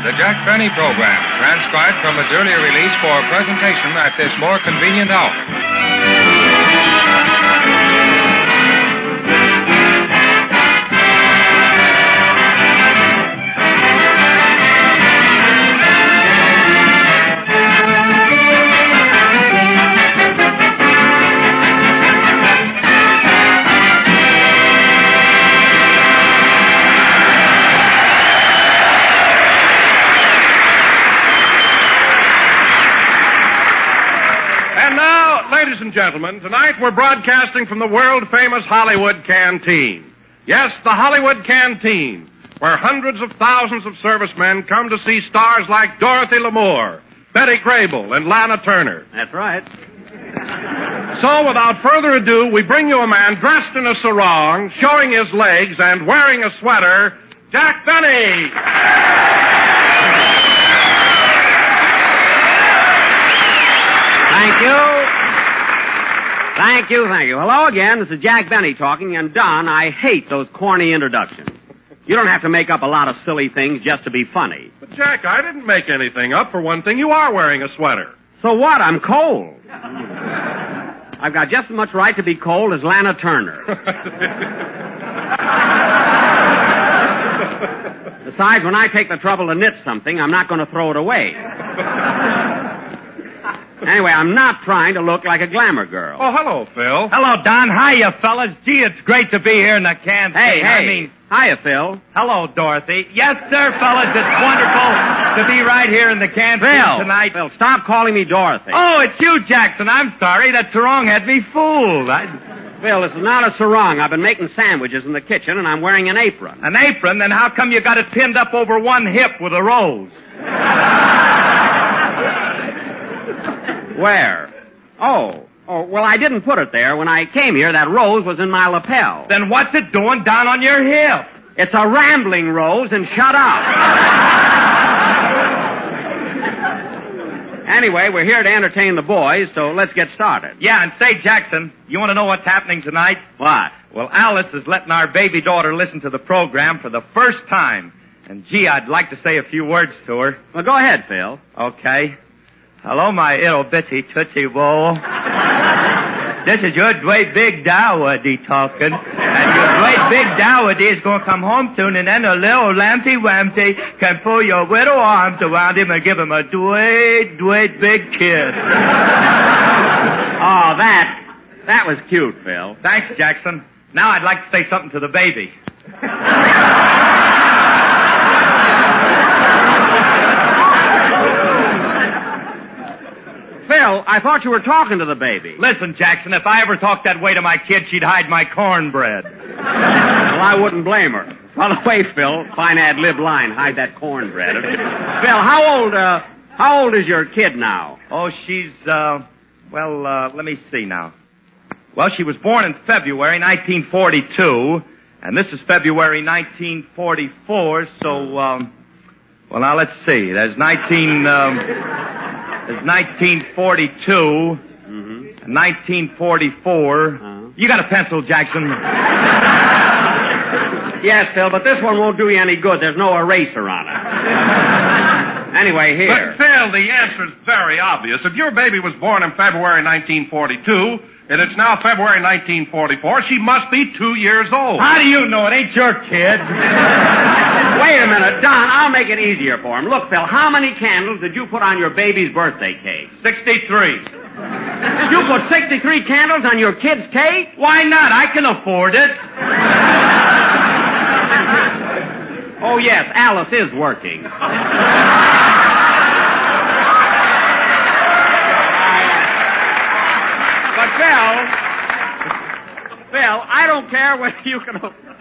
The Jack Benny Program, transcribed from its earlier release for presentation at this more convenient hour. Ladies and gentlemen, tonight we're broadcasting from the world-famous Hollywood Canteen. Yes, the Hollywood Canteen, where hundreds of thousands of servicemen come to see stars like Dorothy Lamour, Betty Grable, and Lana Turner. That's right. So, without further ado, we bring you a man dressed in a sarong, showing his legs, and wearing a sweater, Jack Benny. Thank you. Thank you. Hello again. This is Jack Benny talking, and Don, I hate those corny introductions. You don't have to make up a lot of silly things just to be funny. But, Jack, I didn't make anything up. For one thing, you are wearing a sweater. So what? I'm cold. I've got just as much right to be cold as Lana Turner. Besides, when I take the trouble to knit something, I'm not going to throw it away. Anyway, I'm not trying to look like a glamour girl. Oh, hello, Phil. Hello, Don. Hiya, fellas. Gee, it's great to be here in the canteen. Hey. Hiya, Phil. Hello, Dorothy. Yes, sir, fellas. It's wonderful to be right here in the canteen tonight. Phil, stop calling me Dorothy. Oh, it's you, Jackson. I'm sorry. That sarong had me fooled. Phil, this is not a sarong. I've been making sandwiches in the kitchen, and I'm wearing an apron. An apron? Then how come you got it pinned up over one hip with a rose? Where? Oh, well, I didn't put it there. When I came here, that rose was in my lapel. Then what's it doing down on your hip? It's a rambling rose, and shut up. Anyway, we're here to entertain the boys, so let's get started. Yeah, and say, Jackson, you want to know what's happening tonight? What? Well, Alice is letting our baby daughter listen to the program for the first time. And, gee, I'd like to say a few words to her. Well, go ahead, Phil. Okay. Hello, my little bitty tootsie roll. This is your great big Dowdy talking. And your great big Dowdy is going to come home soon, and then a little Lampy Wampy can pull your little arms around him and give him a great big kiss. Oh, that was cute, Phil. Thanks, Jackson. Now I'd like to say something to the baby. Phil, I thought you were talking to the baby. Listen, Jackson, if I ever talked that way to my kid, she'd hide my cornbread. Well, I wouldn't blame her. By the way, Phil, fine ad-lib line, hide that cornbread. Phil, how old is your kid now? Oh, she's, let me see now. Well, she was born in February 1942, and this is February 1944, so, well, now let's see. There's 1942, and 1944. You got a pencil, Jackson? Yes, Phil, but this one won't do you any good. There's no eraser on it. Anyway, here. But, Phil, the answer's very obvious. If your baby was born in February 1942, and it's now February 1944, she must be 2 years old. How do you know? It ain't your kid. Wait a minute, Don, I'll make it easier for him. Look, Phil, how many candles did you put on your baby's birthday cake? 63. You put 63 candles on your kid's cake? Why not? I can afford it. Oh, yes, Alice is working. But, Phil, I don't care whether you can...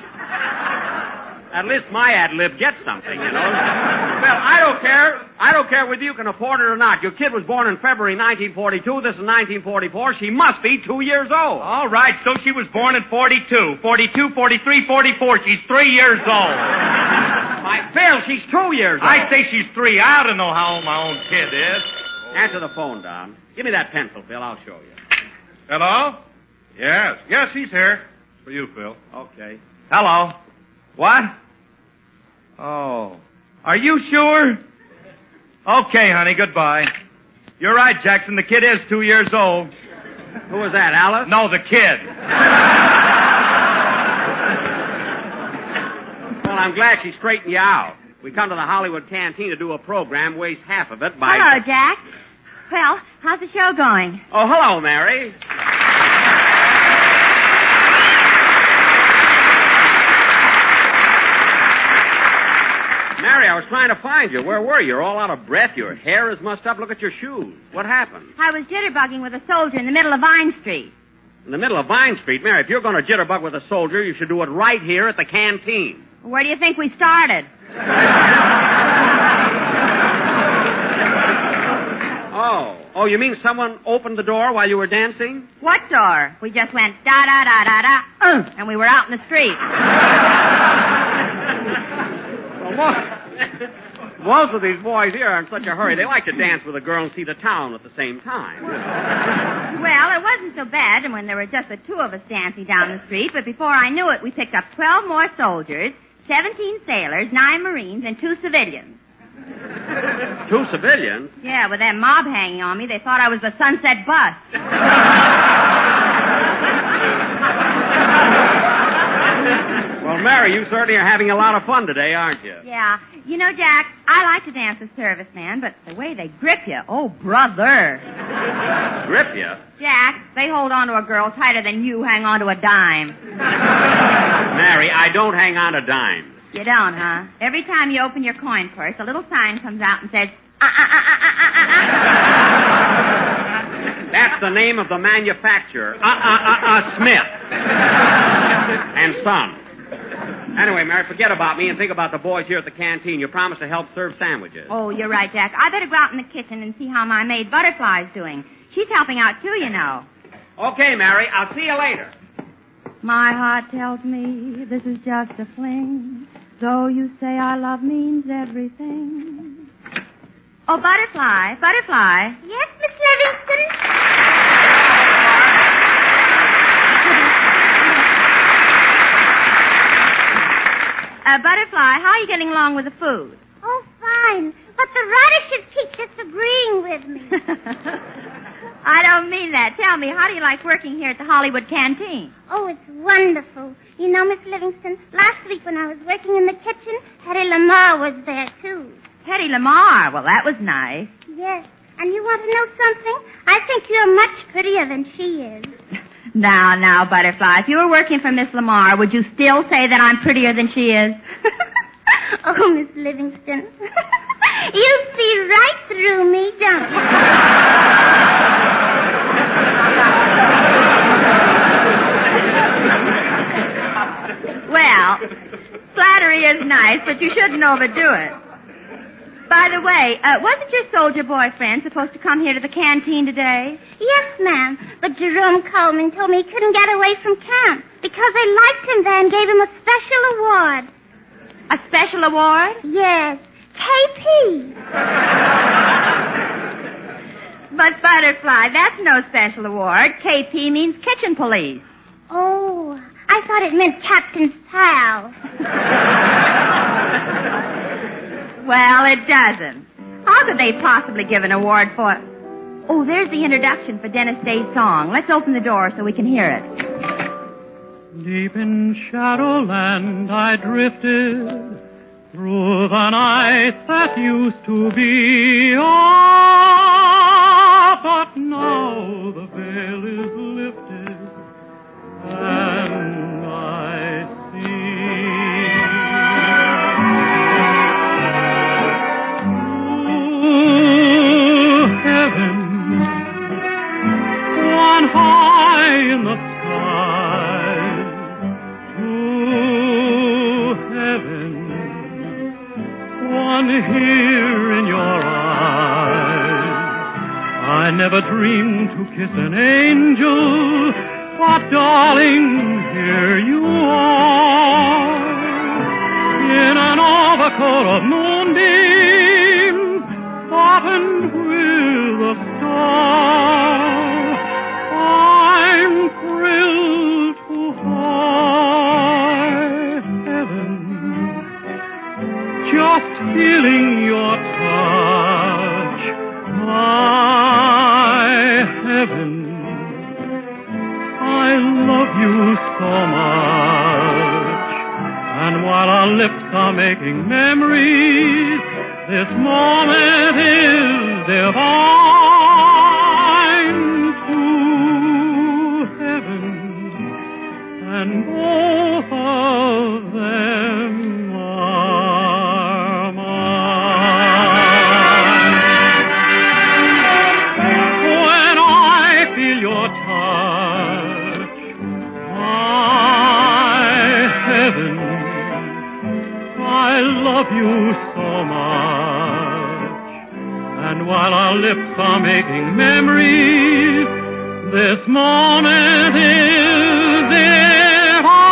At least my ad-lib gets something, you know. Phil, I don't care whether you can afford it or not. Your kid was born in February 1942. This is 1944. She must be 2 years old. All right, so she was born in 42. 42, 43, 44. She's 3 years old. Phil, she's 2 years old. I say she's 3. I don't know how old my own kid is. Answer the phone, Don. Give me that pencil, Phil. I'll show you. Hello? Yes, he's here. For you, Phil. Okay. Hello. What? Oh. Are you sure? Okay, honey, goodbye. You're right, Jackson. The kid is 2 years old. Who was that, Alice? No, the kid. Well, I'm glad she straightened you out. We come to the Hollywood Canteen to do a program, waste half of it by... Hello, Jack. Well, how's the show going? Oh, hello, Mary. Mary, I was trying to find you. Where were you? You're all out of breath. Your hair is mussed up. Look at your shoes. What happened? I was jitterbugging with a soldier in the middle of Vine Street. In the middle of Vine Street? Mary, if you're going to jitterbug with a soldier, you should do it right here at the canteen. Where do you think we started? Oh, you mean someone opened the door while you were dancing? What door? We just went da-da-da-da-da, and we were out in the street. Well, most of these boys here are in such a hurry. They like to dance with a girl and see the town at the same time. Well, it wasn't so bad and when there were just the two of us dancing down the street, but before I knew it, we picked up 12 more soldiers, 17 sailors, 9 Marines, and 2 civilians. 2 civilians? Yeah, with that mob hanging on me, they thought I was the Sunset Bus. Well, Mary, you certainly are having a lot of fun today, aren't you? Yeah. You know, Jack, I like to dance with servicemen, but the way they grip you, oh, brother. Grip you? Jack, they hold on to a girl tighter than you hang on to a dime. Mary, I don't hang on to dimes. You don't, huh? Every time you open your coin purse, a little sign comes out and says, That's the name of the manufacturer. Smith. And Son. Anyway, Mary, forget about me and think about the boys here at the canteen. You promised to help serve sandwiches. Oh, you're right, Jack. I better go out in the kitchen and see how my maid Butterfly's doing. She's helping out, too, you know. Okay, Mary. I'll see you later. My heart tells me this is just a fling. Though you say our love means everything. Oh, Butterfly. Yes, Miss Livingston? Butterfly, how are you getting along with the food? Oh, fine. But the radishes keep disagreeing with me. I don't mean that. Tell me, how do you like working here at the Hollywood Canteen? Oh, it's wonderful. You know, Miss Livingston, last week when I was working in the kitchen, Hetty Lamar was there, too. Hetty Lamar? Well, that was nice. Yes. And you want to know something? I think you're much prettier than she is. Now, Butterfly, if you were working for Miss Lamar, would you still say that I'm prettier than she is? Oh, Miss Livingston. You see right through me, don't you? Well, flattery is nice, but you shouldn't overdo it. By the way, wasn't your soldier boyfriend supposed to come here to the canteen today? Yes, ma'am. But Jerome Coleman told me he couldn't get away from camp because they liked him there and gave him a special award. A special award? Yes. KP. But, Butterfly, that's no special award. KP means kitchen police. Oh, I thought it meant Captain's pal. Well, it doesn't. How could they possibly give an award for... Oh, there's the introduction for Dennis Day's song. Let's open the door so we can hear it. Deep in Shadowland I drifted through the night that used to be. Ah, but now the veil is lifted and I see. Ooh, heaven, one high in the sky. Ooh, heaven, one here in your eyes. I never dreamed to kiss an angel, but darling, here you are. In an overcoat of moonbeams, buttoned with a star, I'm thrilled to high heaven, just feeling your touch. lips are making memories, this moment is divine to heaven, and both of them are mine. When I feel your touch, my heaven, I love you so much. And while our lips are making memories, this moment is divine.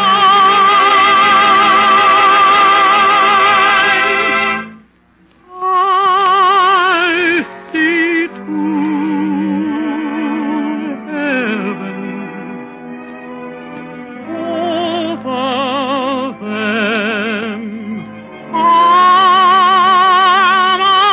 I see to heaven, both of them are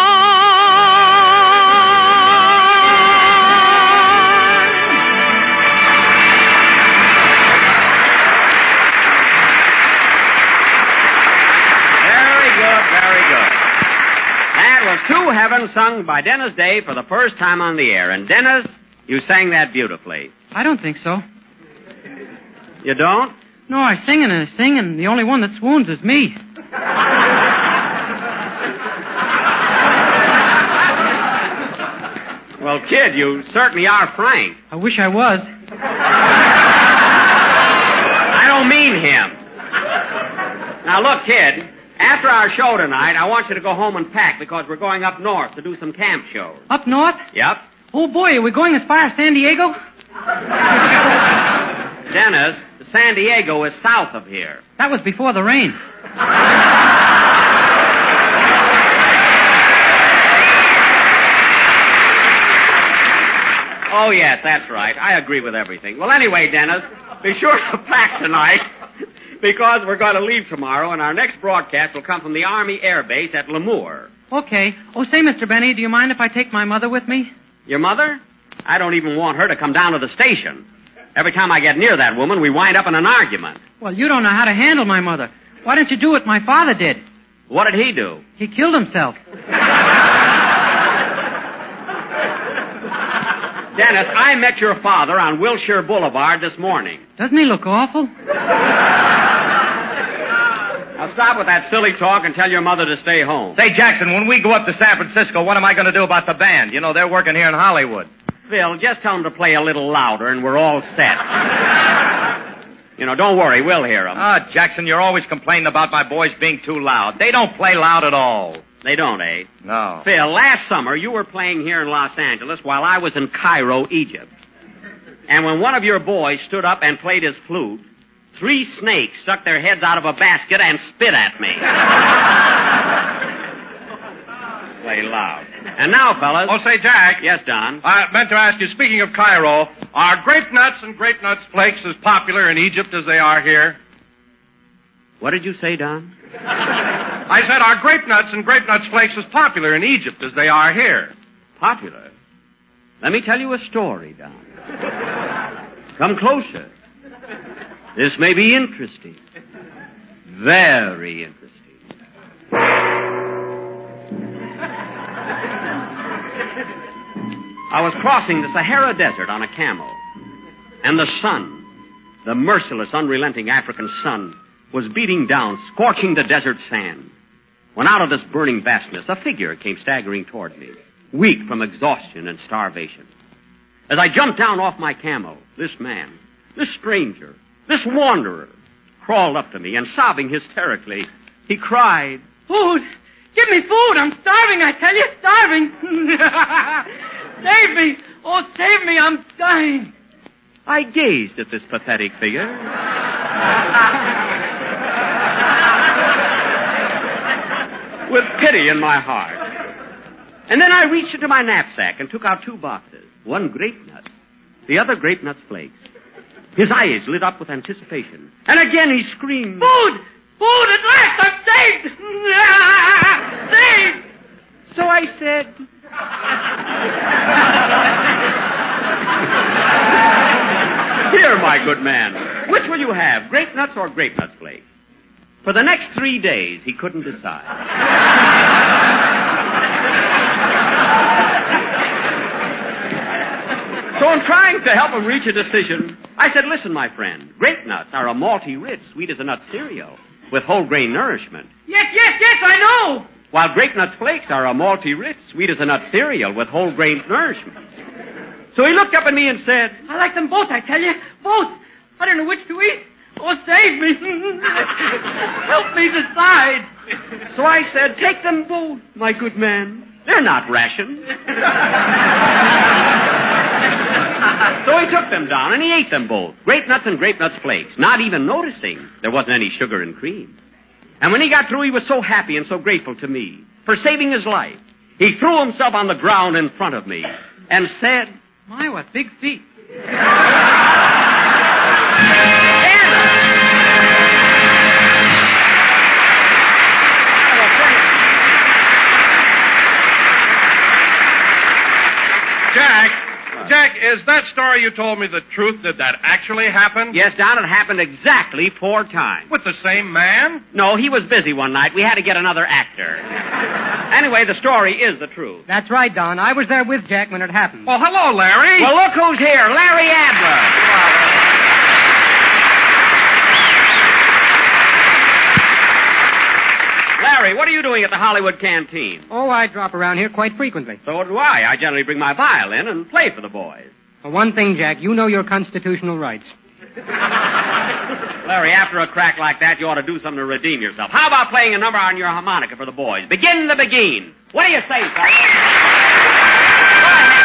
Very good, very good. That was To Heaven, sung by Dennis Day for the first time on the air. And Dennis, you sang that beautifully. I don't think so. You don't? No, I sing and I sing, and the only one that swoons is me. Well, kid, you certainly are frank. I wish I was. I don't mean him. Now, look, kid, after our show tonight, I want you to go home and pack because we're going up north to do some camp shows. Up north? Yep. Oh, boy, are we going as far as San Diego? Dennis, San Diego is south of here. That was before the rain. Oh, yes, that's right. I agree with everything. Well, anyway, Dennis, be sure to pack tonight because we're going to leave tomorrow, and our next broadcast will come from the Army Air Base at Lemoore. Okay. Oh, say, Mr. Benny, do you mind if I take my mother with me? Your mother? I don't even want her to come down to the station. Every time I get near that woman, we wind up in an argument. Well, you don't know how to handle my mother. Why don't you do what my father did? What did he do? He killed himself. Dennis, I met your father on Wilshire Boulevard this morning. Doesn't he look awful? Now stop with that silly talk and tell your mother to stay home. Say, Jackson, when we go up to San Francisco, what am I going to do about the band? You know, they're working here in Hollywood. Phil, just tell them to play a little louder and we're all set. You know, don't worry, we'll hear them. Ah, Jackson, you're always complaining about my boys being too loud. They don't play loud at all. They don't, eh? No. Phil, last summer you were playing here in Los Angeles while I was in Cairo, Egypt. And when one of your boys stood up and played his flute, 3 snakes stuck their heads out of a basket and spit at me. Play loud. And now, fellas... Oh, say, Jack. Yes, Don? I meant to ask you, speaking of Cairo, are grape nuts and grape nuts flakes as popular in Egypt as they are here? What did you say, Don? I said, are grape nuts and grape nuts flakes as popular in Egypt as they are here? Popular? Let me tell you a story, Don. Come closer. This may be interesting. Very interesting. I was crossing the Sahara Desert on a camel, and the sun, the merciless, unrelenting African sun, was beating down, scorching the desert sand. When out of this burning vastness, a figure came staggering toward me, weak from exhaustion and starvation. As I jumped down off my camel, this man, this stranger, this wanderer, crawled up to me, and sobbing hysterically, he cried, Food! Give me food! I'm starving, I tell you, starving! Save me! Oh, save me, I'm dying! I gazed at this pathetic figure. With pity in my heart. And then I reached into my knapsack and took out 2 boxes. One grape nut, the other grape nuts flakes. His eyes lit up with anticipation. And again he screamed, Food! Food! At last I'm saved! Saved! So I said, Here, my good man, which will you have, grape nuts or grape nuts flakes? For the next 3 days, he couldn't decide. So in trying to help him reach a decision, I said, listen, my friend, grape nuts are a malty rich, sweet as a nut cereal with whole grain nourishment. Yes, I know. While grape nuts flakes are a malty rich, sweet as a nut cereal with whole grain nourishment. So he looked up at me and said, I like them both, I tell you. Both. I don't know which to eat. Oh, save me. Help me decide. So I said, take them both, my good man. They're not rations. So he took them down and he ate them both. Grape nuts and grape nuts flakes, not even noticing there wasn't any sugar and cream. And when he got through, he was so happy and so grateful to me for saving his life. He threw himself on the ground in front of me and said, My, what big feet. Jack, is that story you told me the truth? Did that actually happen? Yes, Don, it happened exactly 4 times. With the same man? No, he was busy one night. We had to get another actor. Anyway, the story is the truth. That's right, Don. I was there with Jack when it happened. Oh, hello, Larry. Well, look who's here. Larry Adler. Larry, what are you doing at the Hollywood Canteen? Oh, I drop around here quite frequently. So do I. I generally bring my violin and play for the boys. For one thing, Jack, you know your constitutional rights. Larry, after a crack like that, you ought to do something to redeem yourself. How about playing a number on your harmonica for the boys? Begin the Beguine. What do you say, fellas? Go ahead.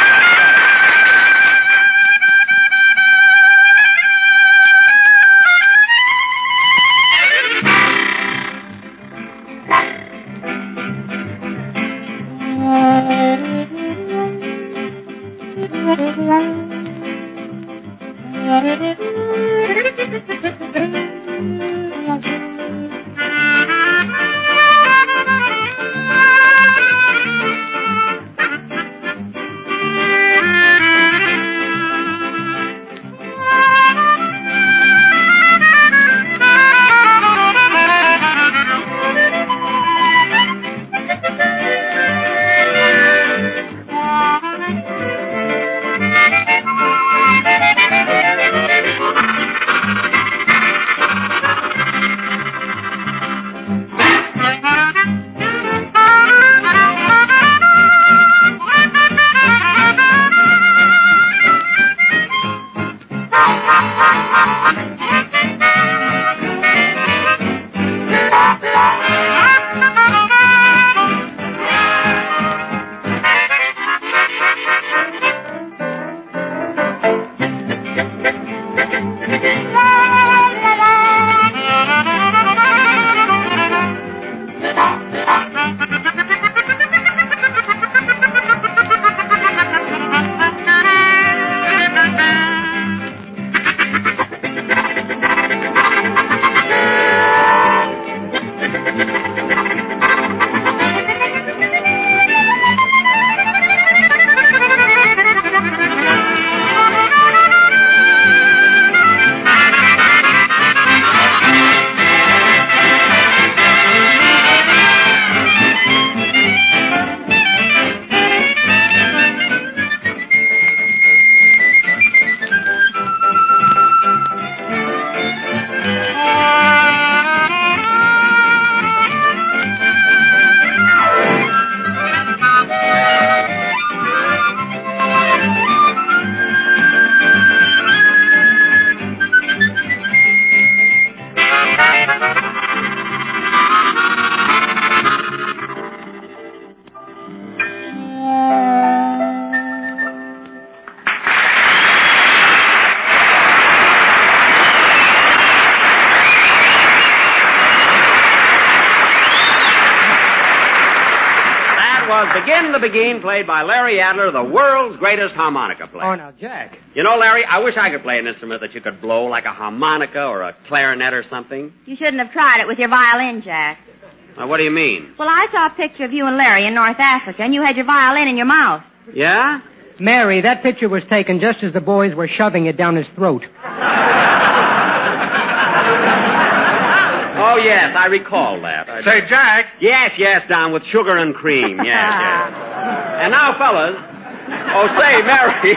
Begin the Beguine, played by Larry Adler, the world's greatest harmonica player. Oh, now, Jack. You know, Larry, I wish I could play an instrument that you could blow, like a harmonica or a clarinet or something. You shouldn't have tried it with your violin, Jack. Now, what do you mean? Well, I saw a picture of you and Larry in North Africa, and you had your violin in your mouth. Yeah? Mary, that picture was taken just as the boys were shoving it down his throat. Oh, yes, I recall that. Say, Jack. Yes, Don, with sugar and cream. Yes. And now, fellas. Oh, say, Mary.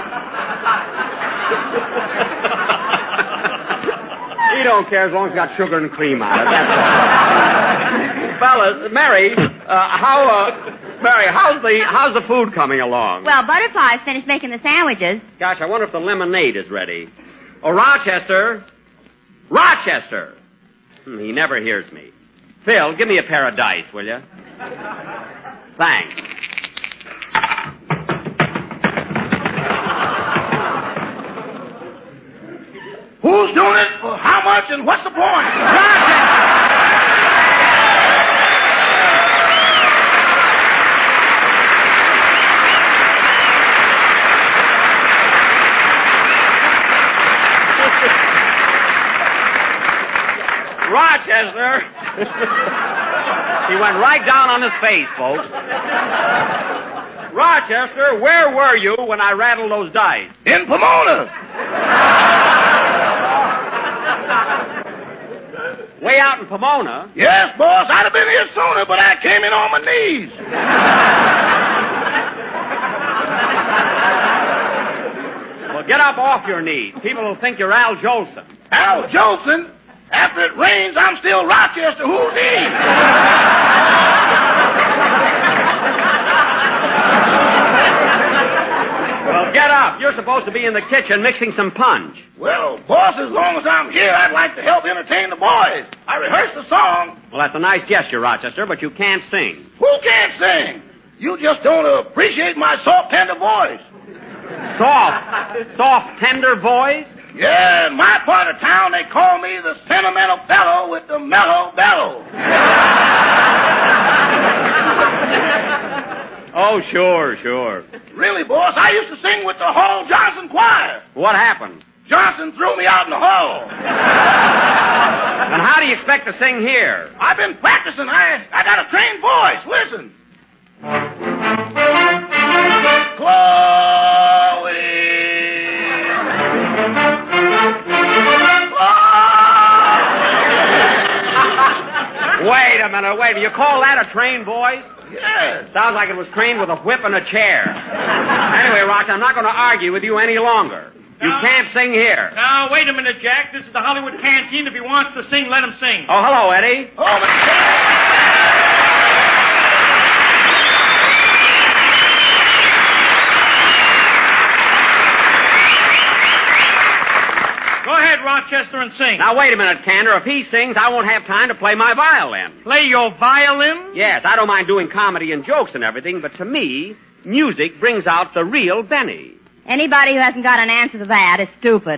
He don't care as long as it's got sugar and cream on it. That's all. Fellas, Mary, Mary, how's the food coming along? Well, Butterfly's finished making the sandwiches. Gosh, I wonder if the lemonade is ready. Oh, Rochester. Rochester! He never hears me. Phil, give me a pair of dice, will you? Thanks. Who's doing it? For how much and what's the point? Rochester! He went right down on his face, folks. Rochester, where were you when I rattled those dice? In Pomona. Way out in Pomona? Yes, boss. I'd have been here sooner, but I came in on my knees. Well, get up off your knees. People will think you're Al Jolson. Al Jolson? After it rains, I'm still Rochester. Who's he? Well, get up. You're supposed to be in the kitchen mixing some punch. Well, boss, as long as I'm here, I'd like to help entertain the boys. I rehearsed the song. Well, that's a nice gesture, Rochester, but you can't sing. Who can't sing? You just don't appreciate my soft, tender voice. Soft, tender voice? Yeah, in my part of town, they call me the sentimental fellow with the mellow bellow. Oh, sure. Really, boss, I used to sing with the Hall Johnson Choir. What happened? Johnson threw me out in the hall. And how do you expect to sing here? I've been practicing. I got a trained voice. Listen. Chloe. Wait a minute. You call that a trained voice? Yes. Sounds like it was trained with a whip and a chair. Anyway, Roch, I'm not going to argue with you any longer. You can't sing here. Now, wait a minute, Jack. This is the Hollywood Canteen. If he wants to sing, let him sing. Oh, hello, Eddie. Oh, Go ahead, Rochester, and sing. Now, wait a minute, Cantor. If he sings, I won't have time to play my violin. Play your violin? Yes, I don't mind doing comedy and jokes and everything, but to me, music brings out the real Benny. Anybody who hasn't got an answer to that is stupid.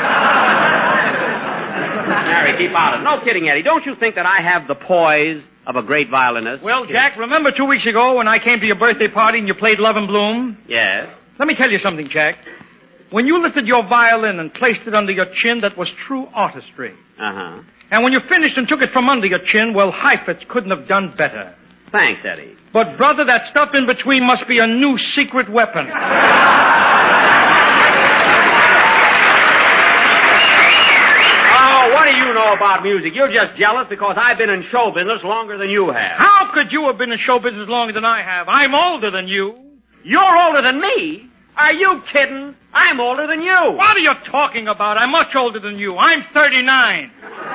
Mary, keep out of it. No kidding, Eddie. Don't you think that I have the poise of a great violinist? Well, Jack, remember 2 weeks ago when I came to your birthday party and you played Love and Bloom? Yes. Let me tell you something, Jack. When you lifted your violin and placed it under your chin, that was true artistry. Uh-huh. And when you finished and took it from under your chin, well, Heifetz couldn't have done better. Thanks, Eddie. But, brother, that stuff in between must be a new secret weapon. Oh, what do you know about music? You're just jealous because I've been in show business longer than you have. How could you have been in show business longer than I have? I'm older than you. You're older than me? Are you kidding? I'm older than you. What are you talking about? I'm much older than you. I'm 39.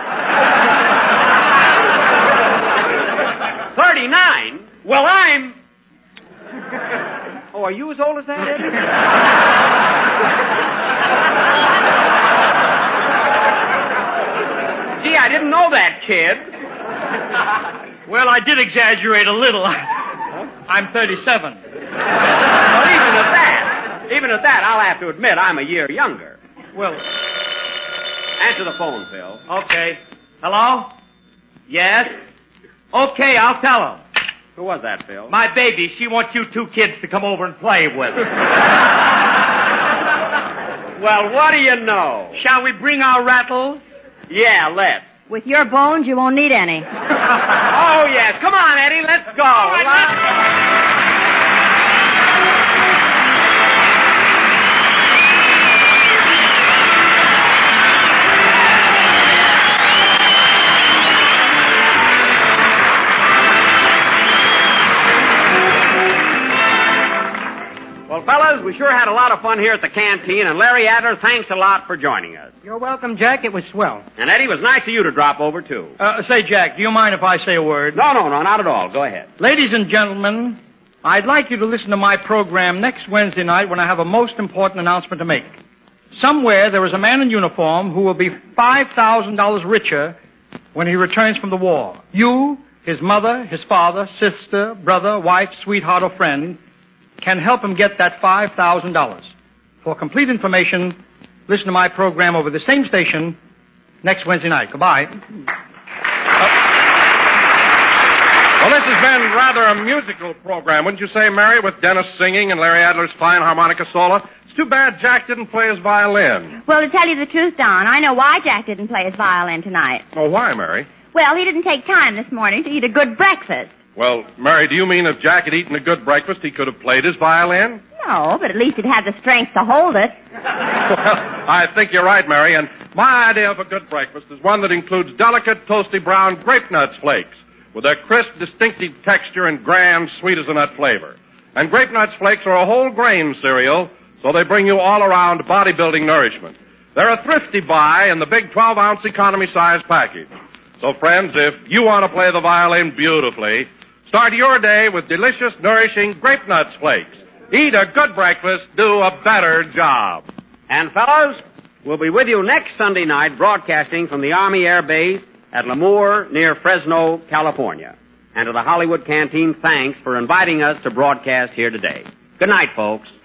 39? Well, I'm... Oh, are you as old as that, Eddie? Gee, I didn't know that, kid. Well, I did exaggerate a little. I'm 37. Well, even at that, I'll have to admit I'm a year younger. Well, answer the phone, Phil. Okay. Hello? Yes? Okay, I'll tell him. Who was that, Phil? My baby. She wants you two kids to come over and play with her. Well, what do you know? Shall we bring our rattles? Yeah, let's. With your bones, you won't need any. Oh, yes. Come on, Eddie. Let's go. fellas, we sure had a lot of fun here at the canteen, and Larry Adler, thanks a lot for joining us. You're welcome, Jack. It was swell. And Eddie, it was nice of you to drop over, too. Say, Jack, do you mind if I say a word? No, not at all. Go ahead. Ladies and gentlemen, I'd like you to listen to my program next Wednesday night when I have a most important announcement to make. Somewhere there is a man in uniform who will be $5,000 richer when he returns from the war. You, his mother, his father, sister, brother, wife, sweetheart, or friend can help him get that $5,000. For complete information, listen to my program over the same station next Wednesday night. Goodbye. Well, this has been rather a musical program, wouldn't you say, Mary, with Dennis singing and Larry Adler's fine harmonica solo? It's too bad Jack didn't play his violin. Well, to tell you the truth, Don, I know why Jack didn't play his violin tonight. Oh, why, Mary? Well, he didn't take time this morning to eat a good breakfast. Well, Mary, do you mean if Jack had eaten a good breakfast, he could have played his violin? No, but at least he'd have the strength to hold it. Well, I think you're right, Mary, and my idea of a good breakfast is one that includes delicate, toasty brown grape nuts flakes with a crisp, distinctive texture and grand sweet-as-a-nut flavor. And grape nuts flakes are a whole grain cereal, so they bring you all-around bodybuilding nourishment. They're a thrifty buy in the big 12-ounce economy-size package. So, friends, if you want to play the violin beautifully, start your day with delicious, nourishing grape nuts flakes. Eat a good breakfast, do a better job. And, fellows, we'll be with you next Sunday night broadcasting from the Army Air Base at Lemoore near Fresno, California. And to the Hollywood Canteen, thanks for inviting us to broadcast here today. Good night, folks.